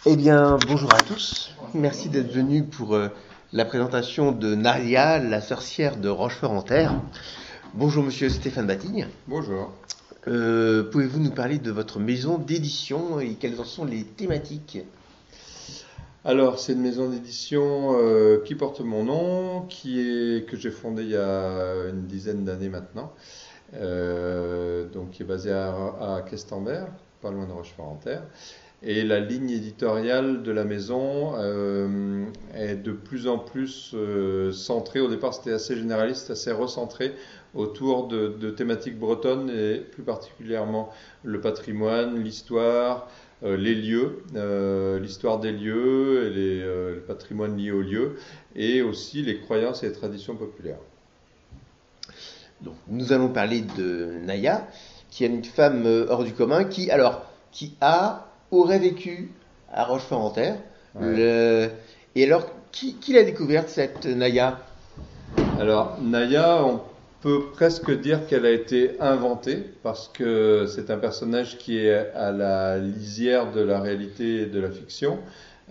Eh bien, bonjour à tous. Merci d'être venus pour la présentation de Naya, la sorcière de Rochefort-en-Terre. Bonjour Monsieur Stéphane Batigne. Bonjour. Pouvez-vous nous parler de votre maison d'édition et quelles en sont les thématiques? Alors, c'est une maison d'édition qui porte mon nom, que j'ai fondée il y a une dizaine d'années maintenant, donc qui est basée à Questembert, pas loin de Rochefort-en-Terre. Et la ligne éditoriale de la maison est de plus en plus centrée. Au départ, c'était assez généraliste, assez recentré autour de thématiques bretonnes et plus particulièrement le patrimoine, l'histoire, les lieux, l'histoire des lieux et le patrimoine lié aux lieux, et aussi les croyances et les traditions populaires. Donc, nous allons parler de Naya, qui est une femme hors du commun, aurait vécu à Rochefort-en-Terre. Ouais. Et alors, qui l'a découverte, cette Naya? Alors, Naya, on peut presque dire qu'elle a été inventée parce que c'est un personnage qui est à la lisière de la réalité et de la fiction.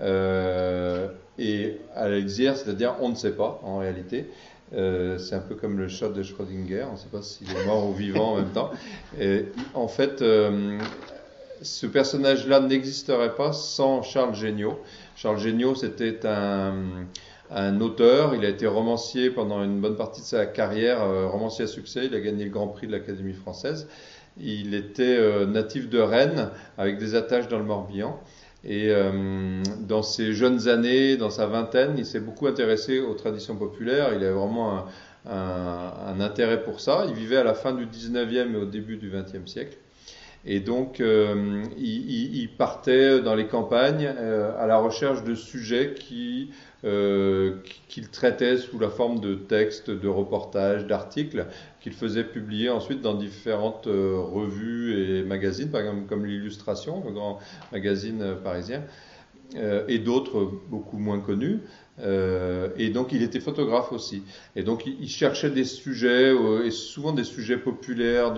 Et à la lisière, c'est-à-dire on ne sait pas en réalité. C'est un peu comme le chat de Schrödinger, on ne sait pas s'il est mort ou vivant en même temps. Et en fait, ce personnage-là n'existerait pas sans Charles Géniaux. Charles Géniaux, c'était un auteur, il a été romancier pendant une bonne partie de sa carrière, romancier à succès, il a gagné le Grand Prix de l'Académie française. Il était natif de Rennes, avec des attaches dans le Morbihan. Et dans ses jeunes années, dans sa vingtaine, il s'est beaucoup intéressé aux traditions populaires, il avait vraiment un intérêt pour ça. Il vivait à la fin du 19e et au début du 20e siècle. Et donc, il partait dans les campagnes à la recherche de sujets qu'il traitait sous la forme de textes, de reportages, d'articles qu'il faisait publier ensuite dans différentes revues et magazines, par exemple comme l'Illustration, le grand magazine parisien, et d'autres beaucoup moins connus. Et donc il était photographe aussi. Et donc il cherchait des sujets, et souvent des sujets populaires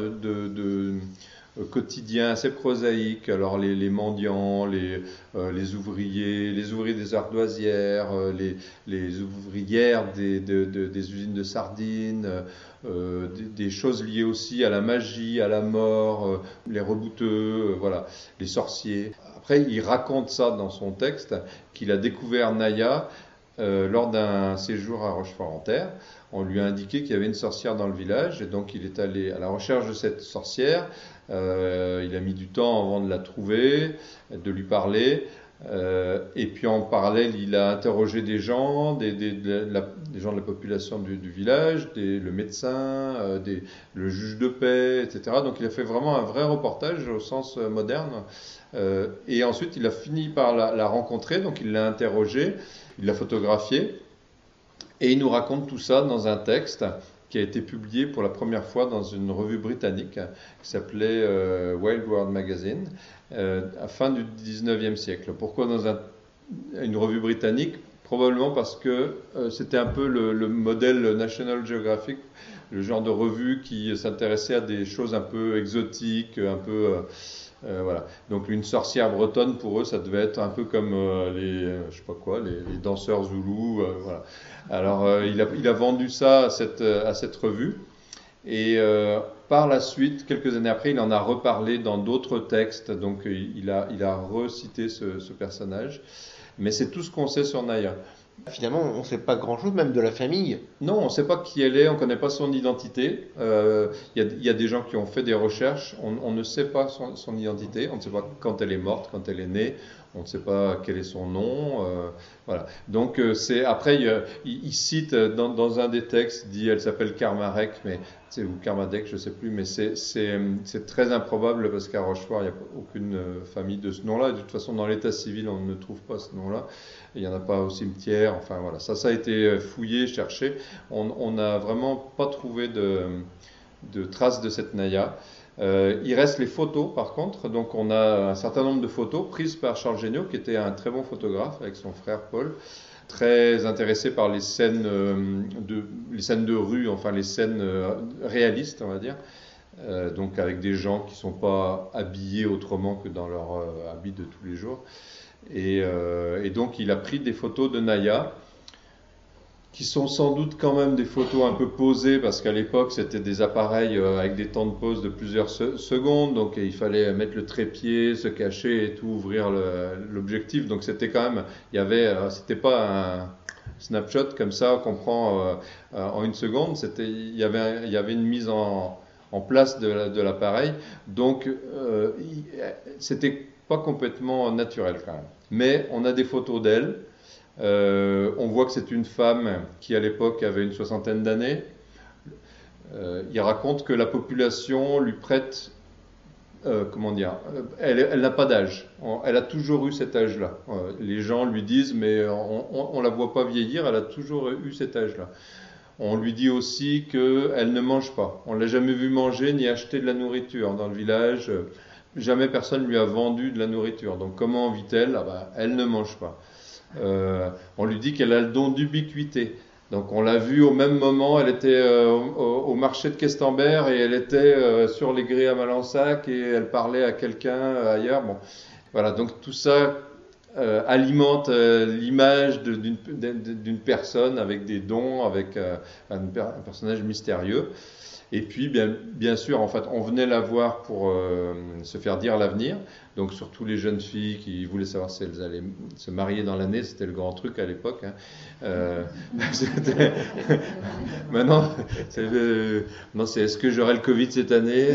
quotidiens assez prosaïques. Alors les mendiants, les ouvriers des ardoisières, les ouvrières des usines de sardines, des choses liées aussi à la magie, à la mort, les rebouteux, voilà, les sorciers. Après, il raconte ça dans son texte qu'il a découvert Naya lors d'un séjour à Rochefort-en-Terre. On lui a indiqué qu'il y avait une sorcière dans le village, et donc il est allé à la recherche de cette sorcière. Il a mis du temps avant de la trouver, de lui parler. Et puis en parallèle, il a interrogé des gens, des gens de la population du village, le médecin, le juge de paix, etc. Donc il a fait vraiment un vrai reportage au sens moderne. Et ensuite, il a fini par la rencontrer, donc il l'a interrogée, il l'a photographiée, et il nous raconte tout ça dans un texte qui a été publié pour la première fois dans une revue britannique qui s'appelait Wild World Magazine, à fin du 19e siècle. Pourquoi dans une revue britannique? Probablement parce que c'était un peu le modèle National Geographic, le genre de revue qui s'intéressait à des choses un peu exotiques, un peu... voilà. Donc une sorcière bretonne, pour eux, ça devait être un peu comme je sais pas quoi, les danseurs zoulous, voilà. Alors il a vendu ça à cette revue, et par la suite, quelques années après, il en a reparlé dans d'autres textes. Donc il a recité ce personnage, mais c'est tout ce qu'on sait sur Naya. Finalement, on ne sait pas grand-chose, même de la famille. Non, on ne sait pas qui elle est, on ne connaît pas son identité. Il y a des gens qui ont fait des recherches, on ne sait pas son identité, on ne sait pas quand elle est morte, quand elle est née, on ne sait pas quel est son nom. Voilà. Donc après, il cite dans un des textes, il dit elle s'appelle Karmarek, ou Karmadec, je ne sais plus, mais c'est très improbable parce qu'à Rochefort, il n'y a aucune famille de ce nom-là. De toute façon, dans l'état civil, on ne trouve pas ce nom-là. Il n'y en a pas au cimetière. Enfin voilà, ça a été fouillé, cherché. On n'a vraiment pas trouvé de traces de cette Naya. Il reste les photos par contre. Donc on a un certain nombre de photos prises par Charles Géniaux, qui était un très bon photographe avec son frère Paul, très intéressé par les scènes de rue, enfin les scènes réalistes, on va dire. Donc avec des gens qui ne sont pas habillés autrement que dans leur habit de tous les jours. Et donc il a pris des photos de Naya, qui sont sans doute quand même des photos un peu posées, parce qu'à l'époque c'était des appareils avec des temps de pause de plusieurs secondes, donc il fallait mettre le trépied, se cacher et tout, ouvrir l'objectif, donc c'était quand même, c'était pas un snapshot comme ça qu'on prend en une seconde, il y avait une mise en place de l'appareil, donc c'était pas complètement naturel quand même. Mais on a des photos d'elle. On voit que c'est une femme qui à l'époque avait une soixantaine d'années. Il raconte que la population lui prête, elle n'a pas d'âge. Elle a toujours eu cet âge-là. Les gens lui disent, mais on la voit pas vieillir, elle a toujours eu cet âge-là. On lui dit aussi qu'elle ne mange pas. On l'a jamais vue manger ni acheter de la nourriture dans le village. Jamais personne lui a vendu de la nourriture. Donc comment vit-elle? Elle ne mange pas. On lui dit qu'elle a le don d'ubiquité. Donc on l'a vue au même moment, elle était au marché de Questembert et elle était sur les grès à Malensac et elle parlait à quelqu'un ailleurs. Bon, voilà, donc tout ça alimente l'image d'une personne avec des dons, avec un personnage mystérieux. Et puis, bien sûr, en fait, on venait la voir pour se faire dire l'avenir. Donc, surtout les jeunes filles qui voulaient savoir si elles allaient se marier dans l'année, c'était le grand truc à l'époque. Maintenant, c'est est-ce que j'aurai le Covid cette année?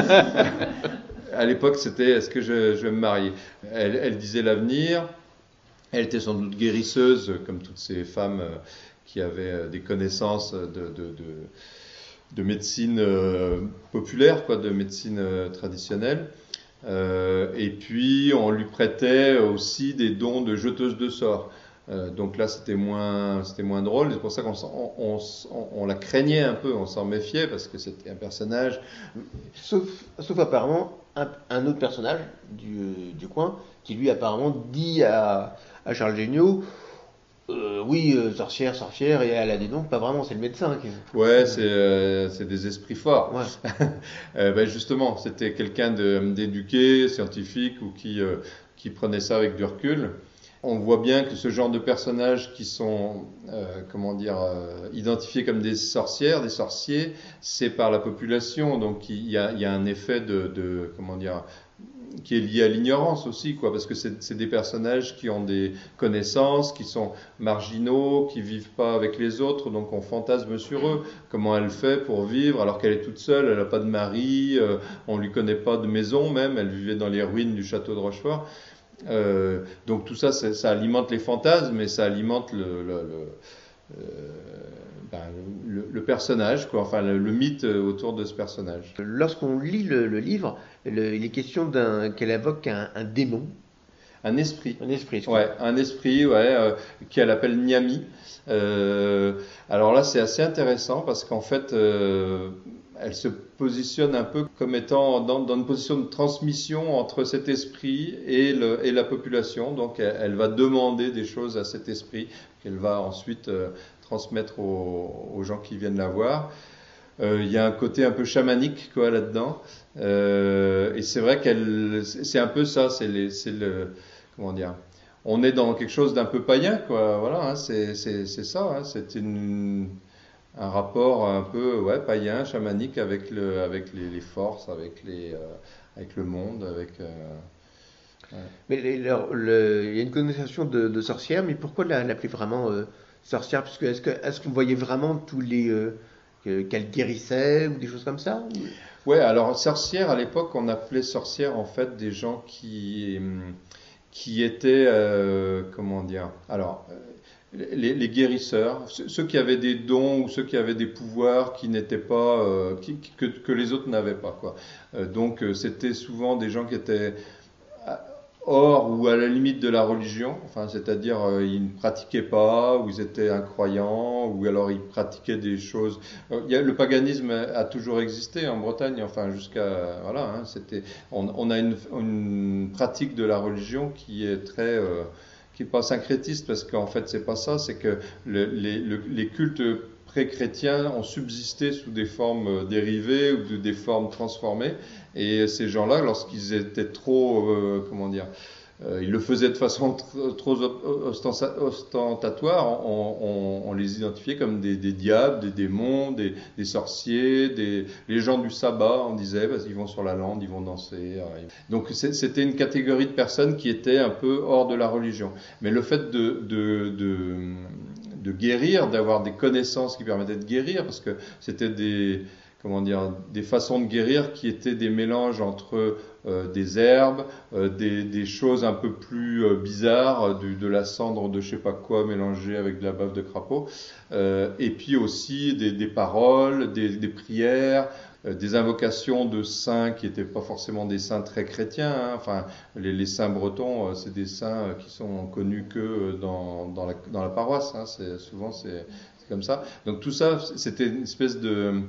À l'époque, c'était est-ce que je vais me marier? Elle disait l'avenir. Elle était sans doute guérisseuse, comme toutes ces femmes qui avaient des connaissances de médecine populaire, de médecine traditionnelle. Et puis, on lui prêtait aussi des dons de jeteuse de sorts. Donc là, c'était moins drôle. C'est pour ça qu'on la craignait un peu, on s'en méfiait, parce que c'était un personnage... Sauf apparemment un autre personnage du coin, qui lui apparemment dit à Charles Géniaux... oui, sorcière, et elle a des dons, pas vraiment, c'est le médecin. Ouais, c'est des esprits forts. Ouais. Justement, c'était quelqu'un d'éduqué, scientifique, ou qui prenait ça avec du recul. On voit bien que ce genre de personnages qui sont, identifiés comme des sorcières, des sorciers, c'est par la population. Donc il y a un effet qui est lié à l'ignorance aussi, parce que c'est des personnages qui ont des connaissances, qui sont marginaux, qui vivent pas avec les autres, donc on fantasme sur eux. Comment elle fait pour vivre alors qu'elle est toute seule, elle n'a pas de mari, on lui connaît pas de maison même, elle vivait dans les ruines du château de Rochefort. Donc tout ça, ça alimente les fantasmes et ça alimente le personnage, le mythe autour de ce personnage. Lorsqu'on lit le livre, il est question qu'elle invoque un démon. Un esprit. Un esprit. Un esprit, qu'elle appelle Nyami. Alors là, c'est assez intéressant parce qu'en fait, elle se positionne un peu comme étant dans une position de transmission entre cet esprit et la population. Donc, elle va demander des choses à cet esprit qu'elle va ensuite transmettre aux gens qui viennent la voir. Il y a un côté un peu chamanique là-dedans. Et c'est vrai c'est un peu ça, comment dire, on est dans quelque chose d'un peu païen, voilà, c'est ça, c'est un rapport un peu païen, chamanique avec les forces, avec le monde, Mais il y a une connotation de sorcière, mais pourquoi l'appeler vraiment sorcière? Parce que est-ce qu'on voyait vraiment tous les qu'elle guérissait ou des choses comme ça? Ouais, alors sorcière à l'époque, on appelait sorcière en fait des gens qui étaient les guérisseurs, ceux qui avaient des dons ou ceux qui avaient des pouvoirs qui n'étaient pas que les autres n'avaient pas, donc c'était souvent des gens qui étaient hors ou à la limite de la religion, c'est-à-dire ils ne pratiquaient pas, ou ils étaient incroyants, ou alors ils pratiquaient des choses. Le paganisme a toujours existé en Bretagne, jusqu'à on a une pratique de la religion qui est qui est pas syncrétiste, parce qu'en fait c'est pas ça, c'est que les cultes pré-chrétiens ont subsisté sous des formes dérivées ou des formes transformées, et ces gens-là, lorsqu'ils étaient trop il le faisait de façon trop ostentatoire. On les identifiait comme des diables, des démons, des sorciers, les gens du sabbat. On disait, ils vont sur la lande, ils vont danser. Donc c'était une catégorie de personnes qui étaient un peu hors de la religion. Mais le fait de guérir, d'avoir des connaissances qui permettaient de guérir, parce que c'était des façons de guérir qui étaient des mélanges entre des herbes, des choses un peu plus bizarres, de la cendre de je sais pas quoi mélangée avec de la bave de crapaud, et puis aussi des paroles, des prières, des invocations de saints qui n'étaient pas forcément des saints très chrétiens. Enfin, les saints bretons, c'est des saints qui sont connus que dans la paroisse. Souvent, c'est comme ça. Donc tout ça, c'était une espèce de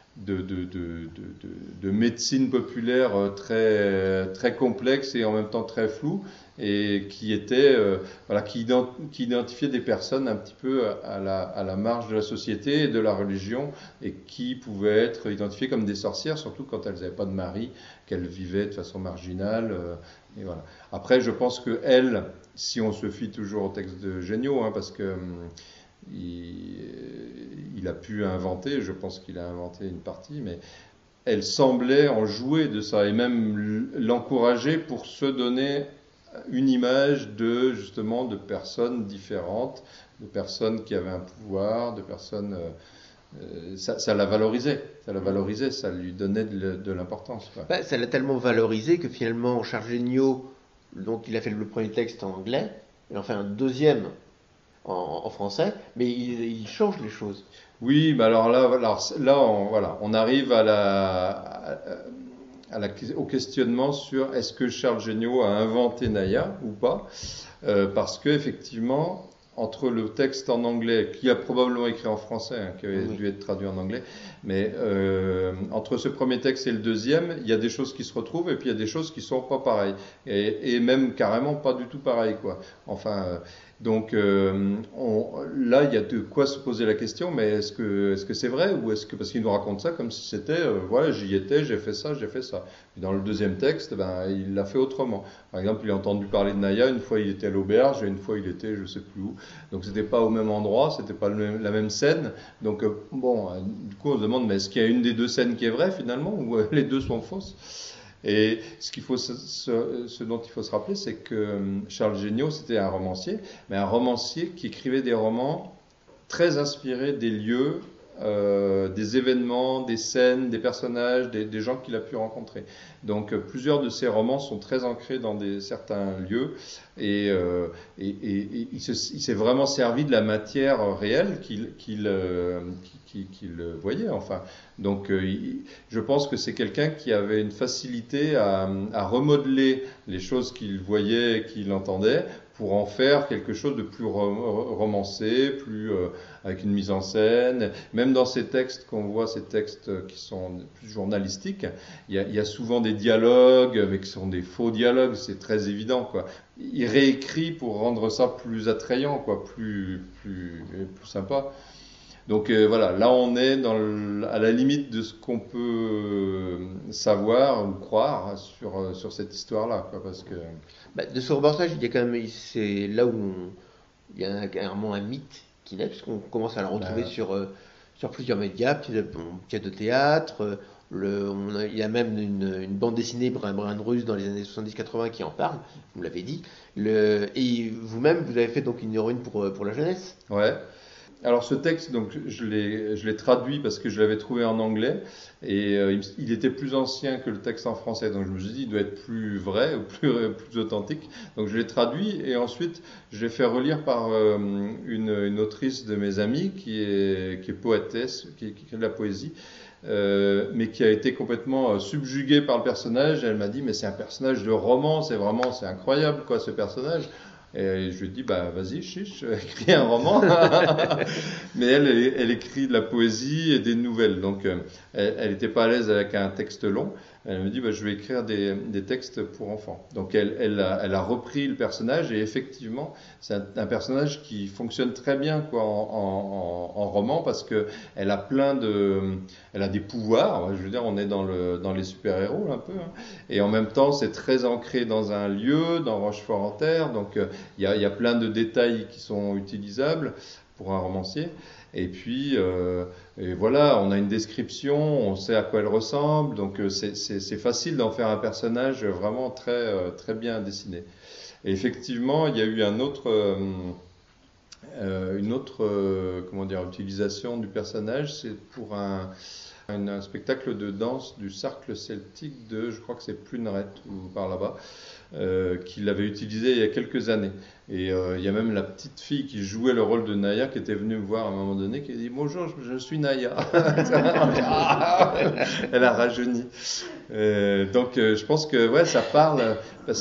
médecine populaire très, très complexe et en même temps très floue, et qui était qui identifiait des personnes un petit peu à la marge de la société et de la religion, et qui pouvaient être identifiées comme des sorcières, surtout quand elles n'avaient pas de mari, qu'elles vivaient de façon marginale. Et voilà. Après, je pense que elle, si on se fie toujours au texte de Géniaux, parce que il a pu inventer, je pense qu'il a inventé une partie, mais elle semblait en jouer de ça, et même l'encourager pour se donner une image justement de personnes différentes, de personnes qui avaient un pouvoir, de personnes... ça la valorisait, ça lui donnait de l'importance. Ça l'a tellement valorisé que finalement, Charles Géniaux, donc il a fait le premier texte en anglais, il en fait un deuxième en français, mais il change les choses. Oui, mais alors là, on arrive au questionnement sur est-ce que Charles Géniaux a inventé Naya ou pas, parce que effectivement, entre le texte en anglais, qui a probablement écrit en français, qui avait dû être traduit en anglais, mais entre ce premier texte et le deuxième, il y a des choses qui se retrouvent, et puis il y a des choses qui sont pas pareilles, et même carrément pas du tout pareilles, quoi. Enfin, donc là, il y a de quoi se poser la question, mais est-ce que c'est vrai, ou est-ce que, parce qu'il nous raconte ça comme si c'était, voilà, j'y étais, j'ai fait ça. Et dans le deuxième texte, il l'a fait autrement. Par exemple, il a entendu parler de Naya, une fois il était à l'auberge, et une fois il était je sais plus où. Donc c'était pas au même endroit, c'était pas la même scène. Donc du coup on se demande, mais est-ce qu'il y a une des deux scènes qui est vraie finalement, ou les deux sont fausses? Et ce dont il faut se rappeler, c'est que Charles Géniaux, c'était un romancier, mais un romancier qui écrivait des romans très inspirés des lieux, des événements, des scènes, des personnages, des gens qu'il a pu rencontrer. Donc plusieurs de ses romans sont très ancrés dans certains lieux, et il s'est vraiment servi de la matière réelle qu'il voyait. Enfin, donc je pense que c'est quelqu'un qui avait une facilité à remodeler les choses qu'il voyait et qu'il entendait, pour en faire quelque chose de plus romancé, avec une mise en scène. Même dans ces textes qu'on voit, ces textes qui sont plus journalistiques, il y a souvent des dialogues, mais qui sont des faux dialogues, c'est très évident, quoi. Il réécrit pour rendre ça plus attrayant, quoi, plus sympa. Donc voilà, là on est à la limite de ce qu'on peut savoir ou croire sur cette histoire-là, quoi, parce que... De ce reportage, il y a quand même, c'est là où il y a carrément un mythe qui naît, puisqu'on commence à le retrouver sur plusieurs médias, pièces de théâtre, il y a même une bande dessinée Brin de Russe dans les années 70-80 qui en parle, vous l'avez dit. Et vous-même, vous avez fait donc une héroïne pour la jeunesse. Ouais. Alors ce texte, donc je l'ai traduit parce que je l'avais trouvé en anglais, et il était plus ancien que le texte en français, donc je me suis dit il doit être plus vrai ou plus authentique. Donc je l'ai traduit, et ensuite je l'ai fait relire par une autrice de mes amis qui est poétesse, qui écrit de la poésie. Mais qui a été complètement subjuguée par le personnage. Elle m'a dit, mais c'est un personnage de roman, c'est incroyable, quoi, ce personnage. Et je lui ai dit, vas-y, chiche, écris un roman. Mais elle écrit de la poésie et des nouvelles, donc elle n'était pas à l'aise avec un texte long. Elle me dit, bah, je vais écrire des textes pour enfants. Donc elle a repris le personnage et effectivement, c'est un personnage qui fonctionne très bien quoi, en roman parce que elle a elle a des pouvoirs. Je veux dire, on est dans les super-héros un peu. Hein. Et en même temps, c'est très ancré dans un lieu, dans Rochefort-en-Terre. Donc il y a plein de détails qui sont utilisables pour un romancier. Et puis, et voilà, on a une description, on sait à quoi elle ressemble, donc c'est facile d'en faire un personnage vraiment très bien dessiné. Et effectivement, il y a eu une autre comment dire, utilisation du personnage, c'est pour un spectacle de danse du cercle celtique je crois que c'est Pluneret ou par là-bas, qu'il avait utilisé il y a quelques années. Et il y a même la petite fille qui jouait le rôle de Naya qui était venue me voir à un moment donné, qui a dit bonjour, je suis Naya. Elle a rajeuni. Donc je pense que ouais, ça parle,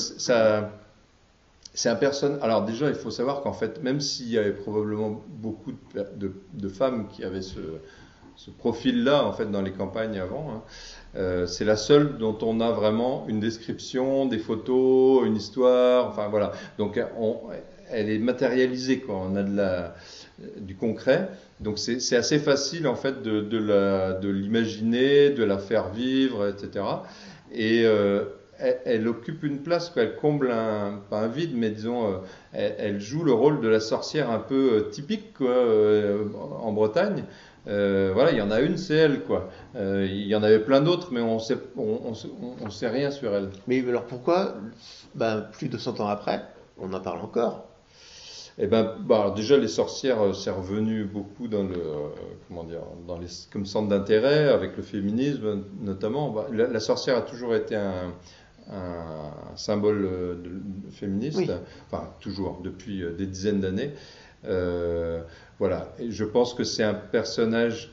c'est un personnage. Alors déjà, il faut savoir qu'en fait, même s'il y avait probablement beaucoup de femmes qui avaient ce profil-là en fait dans les campagnes avant, hein, c'est la seule dont on a vraiment une description, des photos, une histoire, enfin voilà. Donc elle est matérialisée quoi. On a du concret. Donc c'est assez facile en fait de l'imaginer, de la faire vivre, etc. Et elle occupe une place, quoi. Elle comble pas un vide, mais disons, elle joue le rôle de la sorcière un peu typique quoi, en Bretagne. Voilà, il y en a une, c'est elle, quoi. Il y en avait plein d'autres, mais on sait rien sur elle. Mais alors pourquoi, plus de 100 ans après, on en parle encore? Eh ben, alors déjà les sorcières, c'est revenu beaucoup dans comment dire, comme centre d'intérêt avec le féminisme notamment. La sorcière a toujours été un symbole féministe, Oui. enfin toujours depuis des dizaines d'années. Voilà, et je pense que c'est un personnage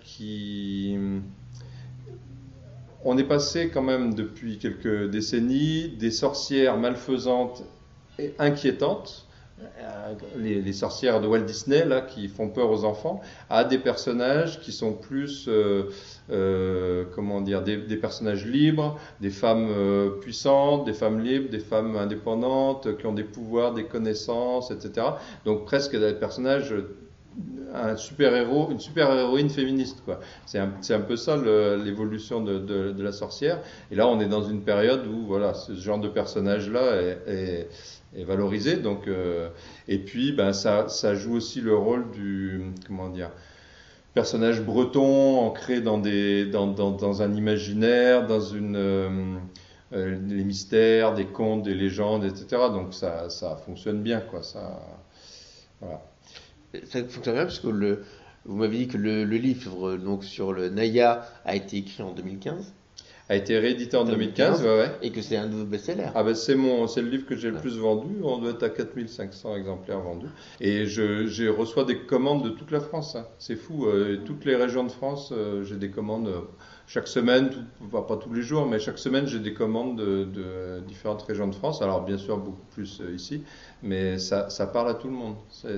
on est passé quand même depuis quelques décennies des sorcières malfaisantes et inquiétantes, les sorcières de Walt Disney là qui font peur aux enfants, à des personnages qui sont plus comment dire, des personnages libres, des femmes puissantes, des femmes libres, des femmes indépendantes qui ont des pouvoirs, des connaissances, etc. Donc presque des personnages, un super-héros, une super-héroïne féministe, quoi. C'est un peu ça l'évolution de la sorcière. Et là, on est dans une période où voilà, ce genre de personnage-là est valorisé. Donc, et puis, ça joue aussi le rôle du, comment dire, personnage breton ancré dans un imaginaire, dans les mystères, des contes, des légendes, etc. Donc ça fonctionne bien, quoi. Voilà. Ça fonctionne bien parce que vous m'avez dit que le livre donc, sur le Naya a été écrit en 2015. A été réédité en 2015, ouais. Et que c'est un de vos best-sellers. Ah ben c'est le livre que j'ai le plus vendu, on doit être à 4500 exemplaires vendus. Et je reçois des commandes de toute la France, hein. C'est fou, toutes les régions de France, j'ai des commandes chaque semaine, pas tous les jours, mais chaque semaine j'ai des commandes de différentes régions de France. Alors bien sûr beaucoup plus ici, mais ça parle à tout le monde.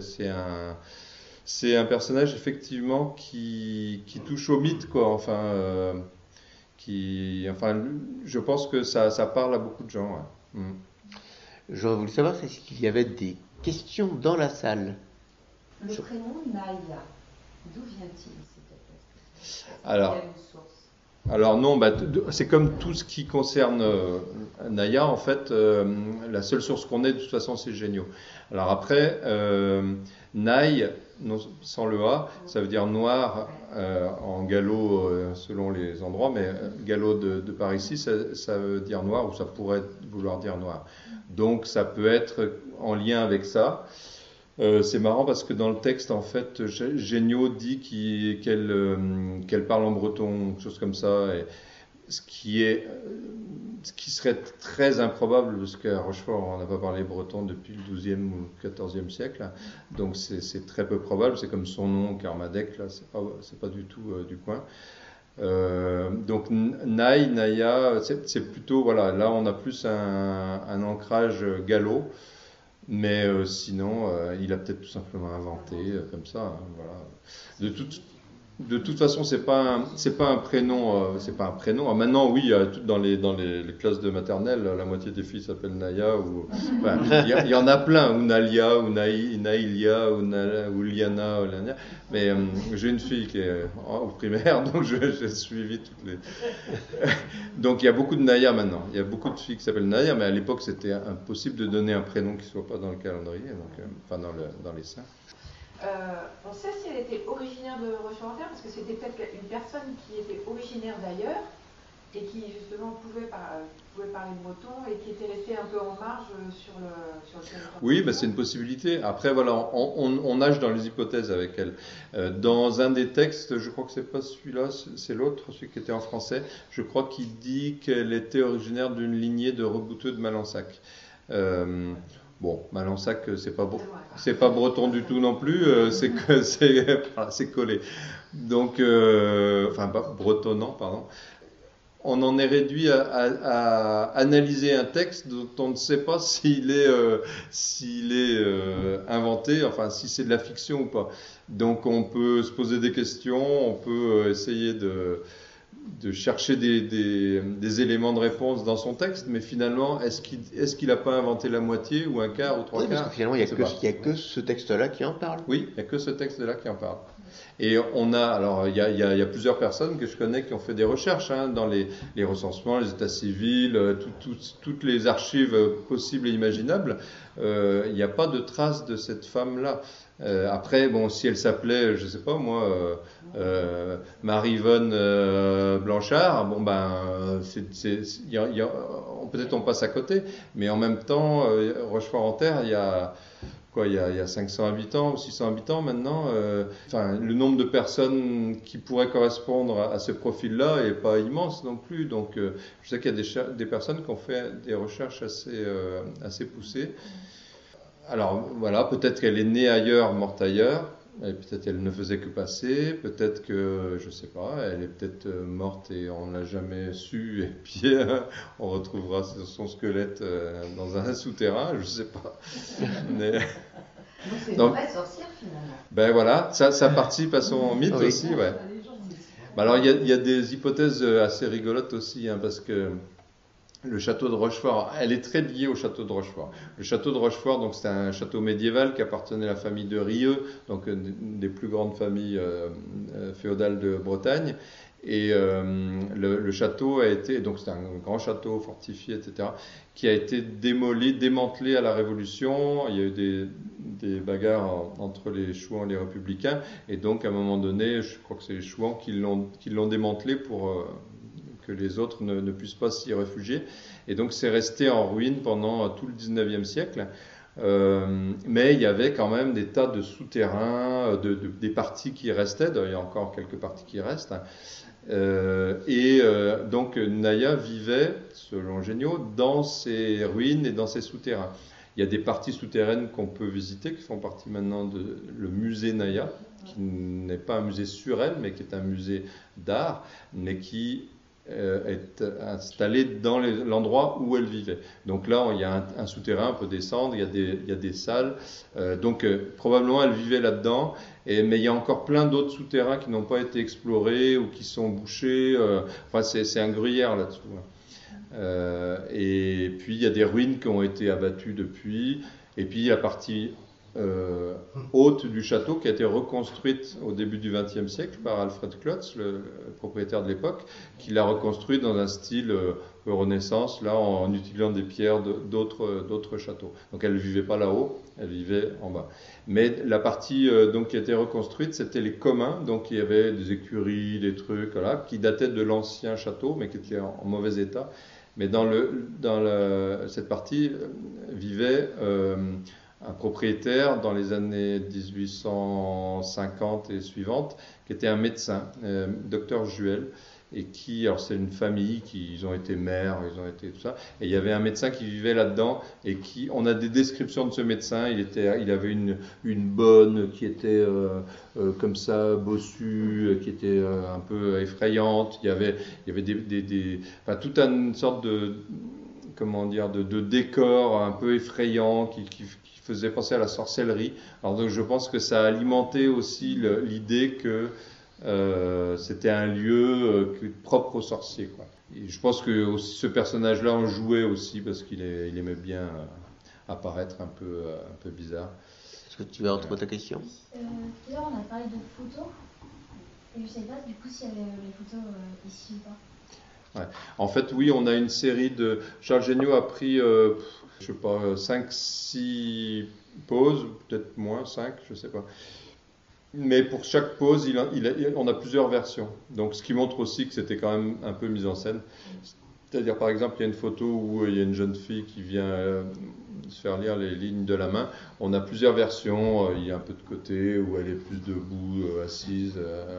C'est un personnage effectivement qui touche au mythe, quoi, enfin... je pense que ça parle à beaucoup de gens. Ouais. J'aurais voulu savoir s'il y avait des questions dans la salle. Le prénom Naya, d'où vient-il, s'il te plaît? Alors, il y a une source. Alors non, c'est comme tout ce qui concerne Naya, en fait, la seule source qu'on ait de toute façon c'est Géniaux. Alors après, Naï, sans le A, ça veut dire noir en gallo selon les endroits, mais gallo de par ici, ça veut dire noir ou ça pourrait vouloir dire noir. Donc ça peut être en lien avec ça. C'est marrant parce que dans le texte, en fait, Géniaux dit qu'elle parle en breton, quelque chose comme ça, et ce qui serait très improbable, parce qu'à Rochefort, on n'a pas parlé breton depuis le XIIe ou le XIVe siècle, donc c'est très peu probable, c'est comme son nom, Kermadec, là, c'est pas du tout du coin. Donc Naï, Naya, c'est plutôt, voilà, là on a plus un ancrage gallo. Mais sinon, il a peut-être tout simplement inventé comme ça. Hein, voilà. de toute façon, c'est pas un prénom. C'est pas un prénom. Ah, maintenant, oui, dans les classes de maternelle, la moitié des filles s'appellent Naya. Il y en a plein, ou Nalia, ou Naïlia, ou Liana, ou Lania. Mais j'ai une fille qui est au primaire, donc j'ai suivi toutes les. Donc il y a beaucoup de Naya maintenant. Il y a beaucoup de filles qui s'appellent Naya, mais à l'époque, c'était impossible de donner un prénom qui soit pas dans le calendrier, donc enfin dans les saints. On sait si elle était originaire de Rochefort-en-Terre, parce que c'était peut-être une personne qui était originaire d'ailleurs et qui justement pouvait parler breton et qui était restée un peu en marge sur le territoire. Oui, c'est une possibilité. Après, voilà, on nage dans les hypothèses avec elle. Dans un des textes, je crois que c'est pas celui-là, c'est l'autre, celui qui était en français, je crois qu'il dit qu'elle était originaire d'une lignée de rebouteux de Malensac. Bon, Malensac, c'est pas breton du tout non plus, c'est collé. Donc, enfin, bretonnant, pardon. On en est réduit à analyser un texte dont on ne sait pas s'il est inventé, enfin, si c'est de la fiction ou pas. Donc, on peut se poser des questions, on peut essayer de chercher des éléments de réponse dans son texte, mais finalement, est-ce qu'il n'a pas inventé la moitié ou un quart ou trois quarts? Parce que finalement, il n'y a que ce texte-là qui en parle. Oui, il n'y a que ce texte-là qui en parle. Et il y a plusieurs personnes que je connais qui ont fait des recherches dans les recensements, les états civils, toutes les archives possibles et imaginables. Il n'y a pas de trace de cette femme-là. Après, bon, si elle s'appelait, je sais pas moi, Marie-Yvonne Blanchard, bon peut-être on passe à côté, mais en même temps, Rochefort-en-Terre, il y a 500 habitants ou 600 habitants maintenant. Le nombre de personnes qui pourraient correspondre à ce profil-là est pas immense non plus. Donc, je sais qu'il y a des personnes qui ont fait des recherches assez poussées. Alors voilà, peut-être qu'elle est née ailleurs, morte ailleurs, et peut-être qu'elle ne faisait que passer, peut-être que, je sais pas, elle est peut-être morte et on ne l'a jamais su, et puis on retrouvera son squelette dans un souterrain, je sais pas. Mais... Donc c'est une vraie sorcière finalement. Ben voilà, ça participe à son mythe aussi, ouais. Alors il y a des hypothèses assez rigolotes aussi, parce que le château de Rochefort, elle est très liée au château de Rochefort. Le château de Rochefort, donc c'était un château médiéval qui appartenait à la famille de Rieux, donc une des plus grandes familles féodales de Bretagne. Et le château a été, donc c'était un grand château fortifié, etc., qui a été démantelé à la Révolution. Il y a eu des bagarres entre les Chouans et les Républicains, et donc à un moment donné, je crois que c'est les Chouans qui l'ont démantelé pour que les autres ne puissent pas s'y réfugier. Et donc c'est resté en ruine pendant tout le 19e siècle. Mais il y avait quand même des tas de souterrains, des parties qui restaient, il y a encore quelques parties qui restent. Donc Naya vivait, selon Géniaux, dans ces ruines et dans ces souterrains. Il y a des parties souterraines qu'on peut visiter, qui font partie maintenant le musée Naya, qui n'est pas un musée sur elle, mais qui est un musée d'art, mais qui est installé dans l'endroit où elle vivait. Donc là, il y a un souterrain, on peut descendre, il y a des salles. Donc probablement, elle vivait là-dedans. Mais il y a encore plein d'autres souterrains qui n'ont pas été explorés ou qui sont bouchés. Enfin, c'est un gruyère là-dessous. Et puis, il y a des ruines qui ont été abattues depuis. Et puis, la partie haute du château qui a été reconstruite au début du XXe siècle par Alfred Klotz, le propriétaire de l'époque, qui l'a reconstruite dans un style Renaissance, là en utilisant des pierres d'autres châteaux. Donc elle ne vivait pas là-haut, elle vivait en bas. Mais la partie donc qui a été reconstruite, c'était les communs, donc il y avait des écuries, des trucs, voilà, qui dataient de l'ancien château, mais qui étaient en mauvais état. Mais dans cette partie vivait un propriétaire dans les années 1850 et suivantes, qui était un médecin, docteur Juel, et alors c'est une famille ils ont été maires, ils ont été tout ça, et il y avait un médecin qui vivait là-dedans, et on a des descriptions de ce médecin, il avait une bonne qui était comme ça, bossue, qui était un peu effrayante, il y avait enfin, toute une sorte de décor un peu effrayant qui faisait penser à la sorcellerie. Alors donc je pense que ça a alimenté aussi l'idée que C'était un lieu propre aux sorciers, quoi. Et je pense que aussi, ce personnage-là en jouait aussi parce qu'il aimait bien apparaître un peu bizarre. Est-ce que tu vas retrouver ta question? Tout à l'heure, on a parlé de photos. Et je ne sais pas du coup s'il y avait les photos ici ou pas. Ouais. En fait, oui, on a une série de... Charles Géniaud a pris, je sais pas, 5-6 poses, peut-être moins, 5, je sais pas. Mais pour chaque pose, on a plusieurs versions. Donc, ce qui montre aussi que c'était quand même un peu mis en scène. C'est-à-dire, par exemple, il y a une photo où il y a une jeune fille qui vient se faire lire les lignes de la main. On a plusieurs versions. Il y a un peu de côté, où elle est plus debout, assise.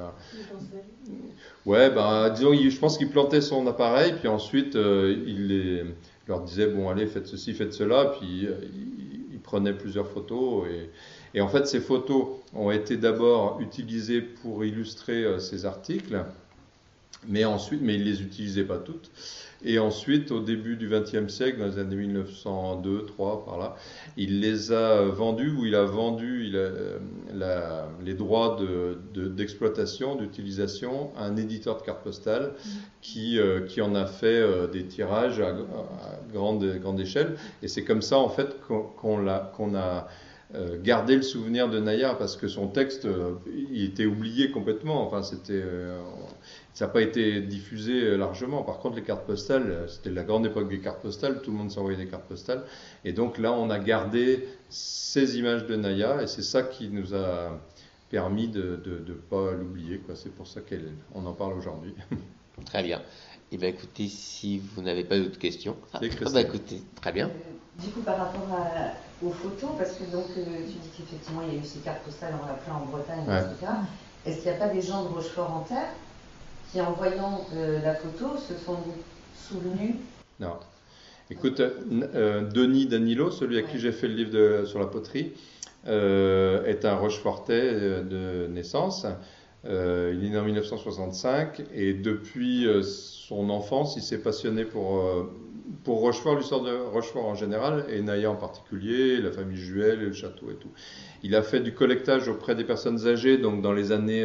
Ouais, disons, je pense qu'il plantait son appareil, puis ensuite, il leur disait, bon, allez, faites ceci, faites cela, puis il prenait plusieurs photos. Et en fait, ces photos ont été d'abord utilisées pour illustrer ces articles, mais il ne les utilisait pas toutes. Et ensuite, au début du XXe siècle, dans les années 1902, 3, par là, il les a vendus, ou il a vendu les droits d'exploitation, d'utilisation à un éditeur de cartes postales qui en a fait des tirages à grande échelle. Et c'est comme ça, en fait, qu'on a garder le souvenir de Naya, parce que son texte, il était oublié complètement. Enfin, ça n'a pas été diffusé largement. Par contre, les cartes postales, c'était la grande époque des cartes postales, tout le monde s'envoyait des cartes postales. Et donc là, on a gardé ces images de Naya, et c'est ça qui nous a permis de ne pas l'oublier, quoi. C'est pour ça qu'on en parle aujourd'hui. Très bien. Eh bien, écoutez, si vous n'avez pas d'autres questions... écoutez, très bien. Du coup, par rapport aux photos, parce que donc, tu dis qu'effectivement, il y a eu ces cartes postales, on l'a pris en Bretagne, Ouais. etc. Est-ce qu'il n'y a pas des gens de Rochefort-en-Terre qui, en voyant la photo, se sont souvenus? Non. Écoute, Denis Danilo, celui à qui j'ai fait le livre sur la poterie, est un Rochefortais de naissance. Il est né en 1965 et depuis son enfance, il s'est passionné pour Rochefort, l'histoire de Rochefort en général, et Naya en particulier, la famille Juel, le château et tout. Il a fait du collectage auprès des personnes âgées, donc dans les années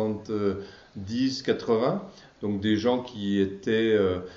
70-80, donc des gens qui étaient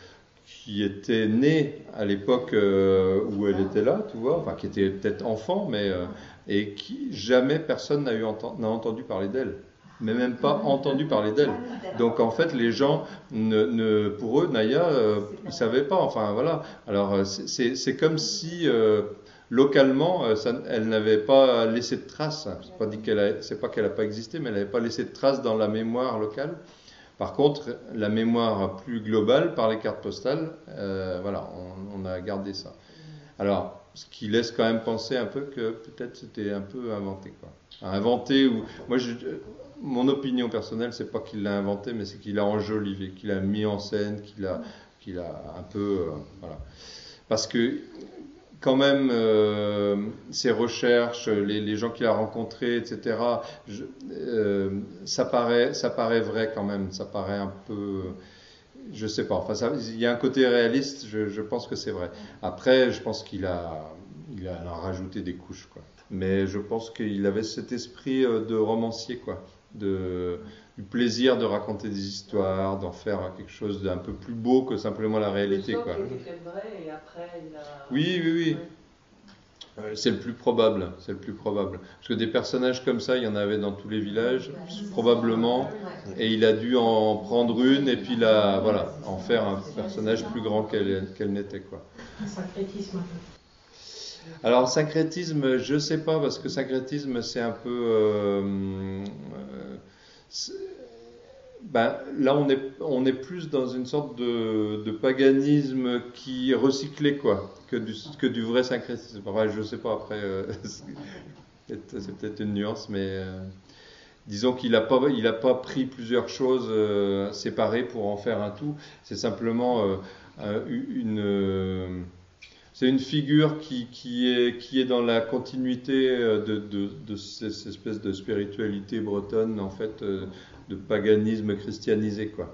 nés à l'époque où elle était là, tu vois, enfin qui étaient peut-être enfants, mais et qui jamais personne n'a entendu parler d'elle. Mais même pas entendu parler d'elle. Donc en fait, les gens, pour eux, Naya, ils savaient pas. Enfin voilà. Alors c'est comme si localement, elle n'avait pas laissé de traces. C'est pas qu'elle a pas existé, mais elle n'avait pas laissé de traces dans la mémoire locale. Par contre, la mémoire plus globale, par les cartes postales, voilà, on a gardé ça. Alors, ce qui laisse quand même penser un peu que peut-être c'était un peu inventé, quoi. Inventé ou moi mon opinion personnelle, c'est pas qu'il l'a inventé, mais c'est qu'il a enjolivé, qu'il a mis en scène, qu'il a un peu voilà. Parce que quand même, ses recherches, les gens qu'il a rencontrés, etc. Ça paraît vrai quand même. Ça paraît un peu, je sais pas. Enfin, il y a un côté réaliste. Je pense que c'est vrai. Après, je pense qu'il a rajouté des couches, quoi. Mais je pense qu'il avait cet esprit de romancier, quoi. Du plaisir de raconter des histoires, d'en faire quelque chose d'un peu plus beau que simplement la réalité, quoi. Qui était fait vrai et après il a... Oui. C'est le plus probable, Parce que des personnages comme ça, il y en avait dans tous les villages, probablement, et il a dû en prendre une et puis en faire un personnage plus grand qu'elle n'était, quoi. Un syncrétisme un peu. Alors, syncrétisme, je sais pas, parce que syncrétisme, c'est un peu... là, on est plus dans une sorte de paganisme qui est recyclé, quoi, que du vrai syncrétisme. Enfin, je sais pas, après, c'est peut-être une nuance, mais disons qu'il n'a pas pris plusieurs choses séparées pour en faire un tout. C'est simplement c'est une figure qui est dans la continuité de cette espèce de spiritualité bretonne, en fait, de paganisme christianisé, quoi.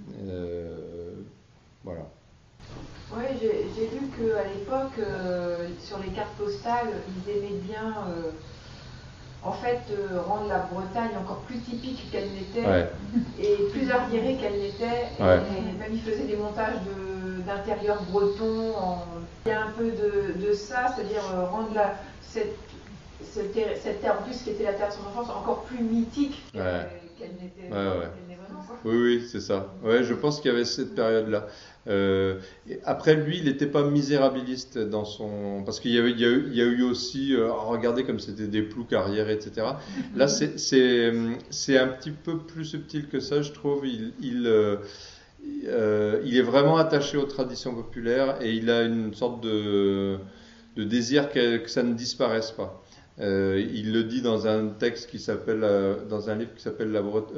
Voilà. Oui, j'ai vu qu'à l'époque, sur les cartes postales, ils aimaient bien... en fait rendre la Bretagne encore plus typique qu'elle n'était Ouais. et plus arriérée qu'elle n'était. Ouais. Et même il faisait des montages d'intérieur breton. Il y a un peu de ça, c'est-à-dire rendre cette terre en plus qui était la terre de son enfance encore plus mythique qu'elle n'était vraiment. Quoi. Oui, c'est ça. Ouais, je pense qu'il y avait cette période-là. Après, lui, il n'était pas misérabiliste dans son... Parce qu'il y a eu aussi... regardez comme c'était des ploucs arrière, etc. Là, c'est un petit peu plus subtil que ça, je trouve. Il est vraiment attaché aux traditions populaires et il a une sorte de désir que ça ne disparaisse pas. Il le dit dans un texte qui s'appelle... dans un livre qui s'appelle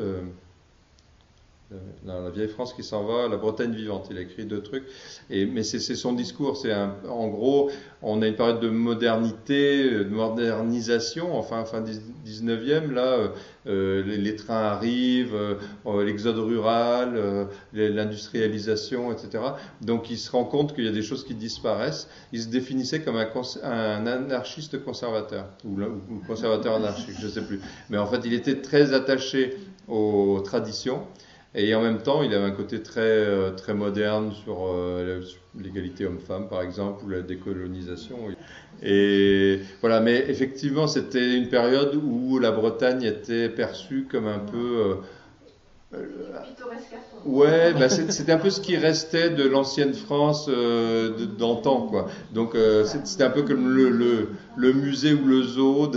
La vieille France qui s'en va, la Bretagne vivante. Il a écrit 2 trucs, mais c'est son discours. En gros, on a une période de modernité, de modernisation, enfin fin 19e, là, les trains arrivent, l'exode rural, l'industrialisation, etc. Donc il se rend compte qu'il y a des choses qui disparaissent. Il se définissait comme un anarchiste conservateur, ou conservateur anarchique, je ne sais plus. Mais en fait, il était très attaché aux traditions. Et en même temps, il avait un côté très moderne sur l'égalité homme-femme, par exemple, ou la décolonisation. Et voilà, mais effectivement, c'était une période où la Bretagne était perçue comme un peu... pittoresque à fond. Ouais, bah c'était un peu ce qui restait de l'ancienne France d'antan, quoi. Donc c'était un peu comme le musée ou le zoo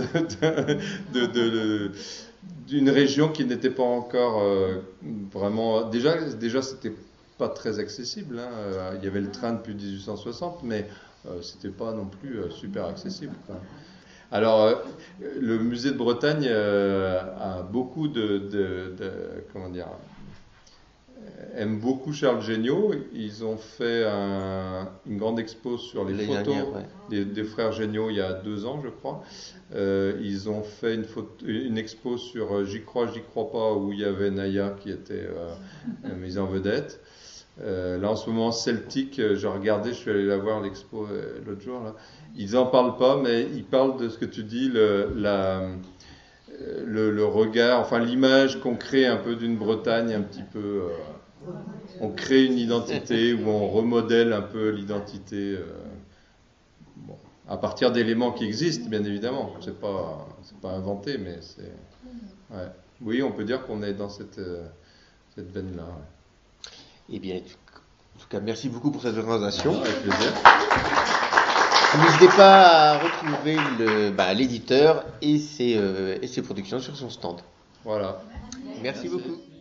d'une région qui n'était pas encore vraiment... Déjà c'était pas très accessible, hein. Il y avait le train depuis 1860, mais c'était pas non plus super accessible, quoi. Alors, le musée de Bretagne a beaucoup comment dire, aime beaucoup Charles Géniaux. Ils ont fait une grande expo sur les photos des frères Géniaux il y a 2 ans, je crois. Ils ont fait une expo sur J'y crois pas, où il y avait Naya qui était mise en vedette. Là en ce moment, Celtic, j'ai regardé, je suis allé la voir l'expo l'autre jour. Là. Ils en parlent pas, mais ils parlent de ce que tu dis, le regard, enfin l'image qu'on crée un peu d'une Bretagne un petit peu. On crée une identité où on remodèle un peu l'identité à partir d'éléments qui existent, bien évidemment. C'est pas inventé, mais c'est... Ouais. Oui, on peut dire qu'on est dans cette veine-là. Ouais. Eh bien, en tout cas, merci beaucoup pour cette présentation. Avec plaisir. N'hésitez pas à retrouver l'éditeur et ses productions sur son stand. Voilà. Merci beaucoup.